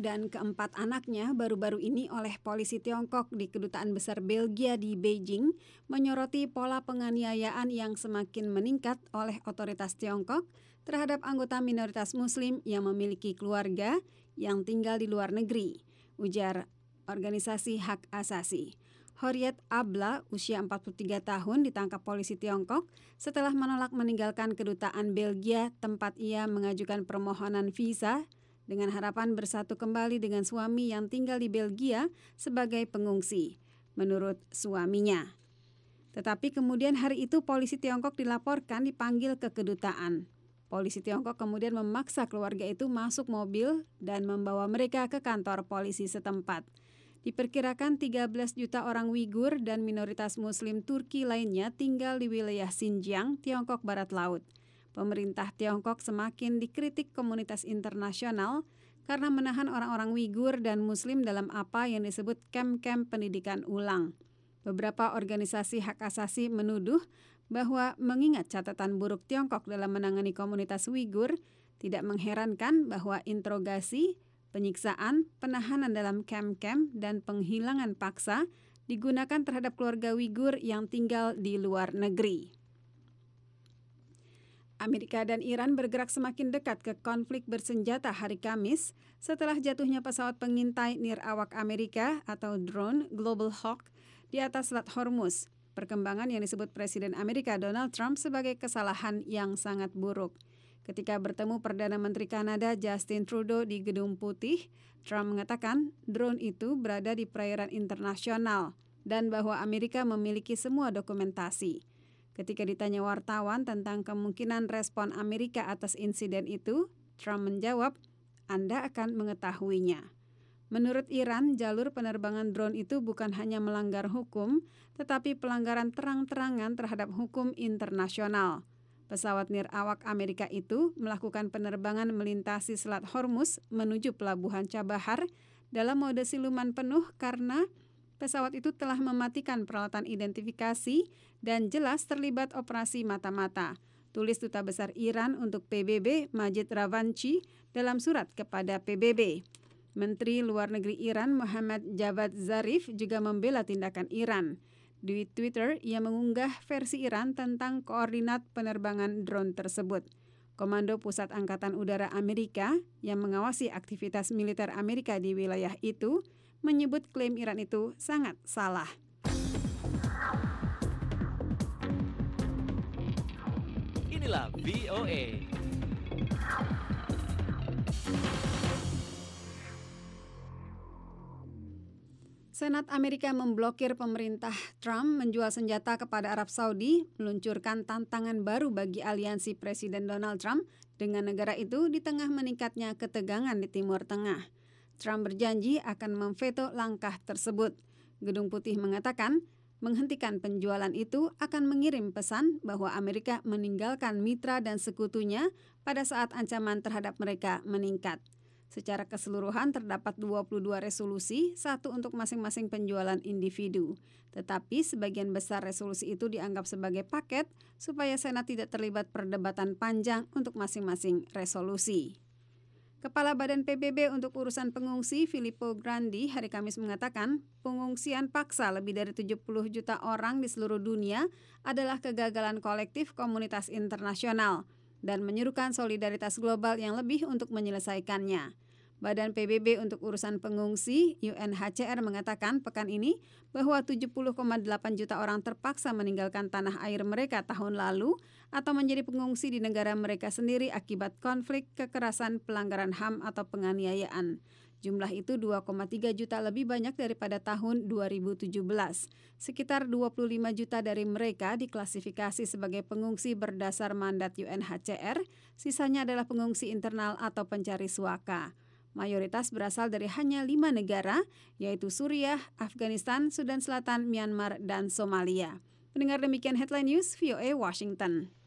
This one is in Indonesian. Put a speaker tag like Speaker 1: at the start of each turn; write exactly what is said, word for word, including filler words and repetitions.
Speaker 1: dan keempat anaknya baru-baru ini oleh polisi Tiongkok di Kedutaan Besar Belgia di Beijing menyoroti pola penganiayaan yang semakin meningkat oleh otoritas Tiongkok terhadap anggota minoritas Muslim yang memiliki keluarga yang tinggal di luar negeri, ujar organisasi hak asasi. Horiet Abla, usia empat puluh tiga tahun, ditangkap polisi Tiongkok setelah menolak meninggalkan kedutaan Belgia tempat ia mengajukan permohonan visa dengan harapan bersatu kembali dengan suami yang tinggal di Belgia sebagai pengungsi, menurut suaminya. Tetapi kemudian hari itu polisi Tiongkok dilaporkan dipanggil ke kedutaan. Polisi Tiongkok kemudian memaksa keluarga itu masuk mobil dan membawa mereka ke kantor polisi setempat. Diperkirakan tiga belas juta orang Uighur dan minoritas Muslim Turki lainnya tinggal di wilayah Xinjiang, Tiongkok Barat Laut. Pemerintah Tiongkok semakin dikritik komunitas internasional karena menahan orang-orang Uighur dan Muslim dalam apa yang disebut kamp-kamp pendidikan ulang. Beberapa organisasi hak asasi menuduh bahwa mengingat catatan buruk Tiongkok dalam menangani komunitas Uighur, tidak mengherankan bahwa interogasi, penyiksaan, penahanan dalam kamp-kamp, dan penghilangan paksa digunakan terhadap keluarga Uighur yang tinggal di luar negeri. Amerika dan Iran bergerak semakin dekat ke konflik bersenjata hari Kamis setelah jatuhnya pesawat pengintai nirawak Amerika atau drone Global Hawk di atas Selat Hormuz. Perkembangan yang disebut Presiden Amerika Donald Trump sebagai kesalahan yang sangat buruk. Ketika bertemu Perdana Menteri Kanada Justin Trudeau di Gedung Putih, Trump mengatakan drone itu berada di perairan internasional dan bahwa Amerika memiliki semua dokumentasi. Ketika ditanya wartawan tentang kemungkinan respon Amerika atas insiden itu, Trump menjawab, "Anda akan mengetahuinya." Menurut Iran, jalur penerbangan drone itu bukan hanya melanggar hukum, tetapi pelanggaran terang-terangan terhadap hukum internasional. Pesawat nirawak Amerika itu melakukan penerbangan melintasi Selat Hormuz menuju Pelabuhan Chabahar dalam mode siluman penuh karena pesawat itu telah mematikan peralatan identifikasi dan jelas terlibat operasi mata-mata, tulis Duta Besar Iran untuk P B B Majid Ravanchi dalam surat kepada P B B. Menteri Luar Negeri Iran Muhammad Javad Zarif juga membela tindakan Iran. Di Twitter, ia mengunggah versi Iran tentang koordinat penerbangan drone tersebut. Komando Pusat Angkatan Udara Amerika yang mengawasi aktivitas militer Amerika di wilayah itu menyebut klaim Iran itu sangat salah.
Speaker 2: Inilah V O A.
Speaker 1: Senat Amerika memblokir pemerintah Trump menjual senjata kepada Arab Saudi, meluncurkan tantangan baru bagi aliansi Presiden Donald Trump dengan negara itu di tengah meningkatnya ketegangan di Timur Tengah. Trump berjanji akan memveto langkah tersebut. Gedung Putih mengatakan, menghentikan penjualan itu akan mengirim pesan bahwa Amerika meninggalkan mitra dan sekutunya pada saat ancaman terhadap mereka meningkat. Secara keseluruhan terdapat dua puluh dua resolusi, satu untuk masing-masing penjualan individu. Tetapi sebagian besar resolusi itu dianggap sebagai paket supaya Senat tidak terlibat perdebatan panjang untuk masing-masing resolusi. Kepala Badan P B B untuk urusan pengungsi, Filippo Grandi, hari Kamis mengatakan pengungsian paksa lebih dari tujuh puluh juta orang di seluruh dunia adalah kegagalan kolektif komunitas internasional dan menyerukan solidaritas global yang lebih untuk menyelesaikannya. Badan P B B untuk urusan pengungsi, U N H C R, mengatakan pekan ini bahwa tujuh puluh koma delapan juta orang terpaksa meninggalkan tanah air mereka tahun lalu atau menjadi pengungsi di negara mereka sendiri akibat konflik, kekerasan, pelanggaran H A M atau penganiayaan. Jumlah itu dua koma tiga juta lebih banyak daripada tahun dua ribu tujuh belas. Sekitar dua puluh lima juta dari mereka diklasifikasi sebagai pengungsi berdasar mandat U N H C R, sisanya adalah pengungsi internal atau pencari suaka. Mayoritas berasal dari hanya lima negara, yaitu Suriah, Afghanistan, Sudan Selatan, Myanmar, dan Somalia. Mendengar demikian Headline News, V O A Washington.